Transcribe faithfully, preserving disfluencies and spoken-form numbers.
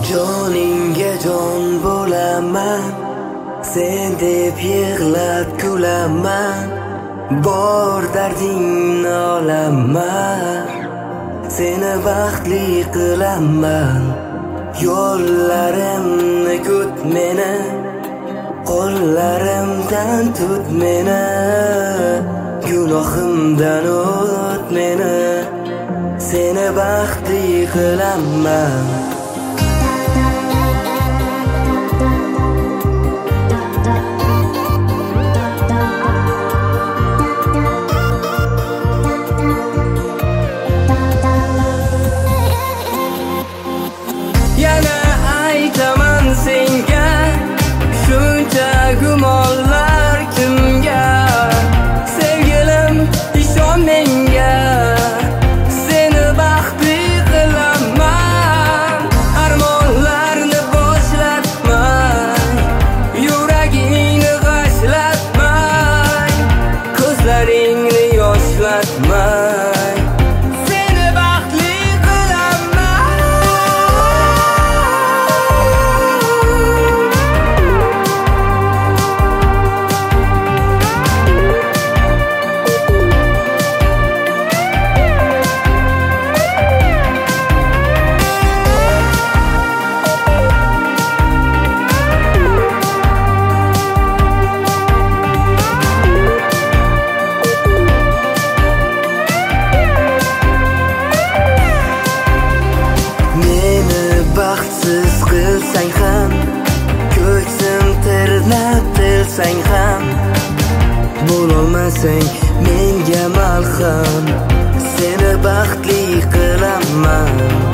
Joningga jon bo'laman, sen deb yig'lab kulaman, bor dardingni olaman, seni baxtli qilaman. Yo'llarimni kut meni, qo'llarimdan tut meni, gunohimdan o't meni, seni baxtli qilaman. Yana aytaman senga, shuncha gumonlar kimga? Sevgilim, ishon menga, seni baxtli qilaman. Armonlarni boshlatmay, yuragingni g'ashlatmay, ko'zlaringni yoshlatmay, seni baxtli baxtsiz qilsang ham, ko'ksim tirnab tilsang ham, bo'lolmasang menga malham, seni baxtli qilaman.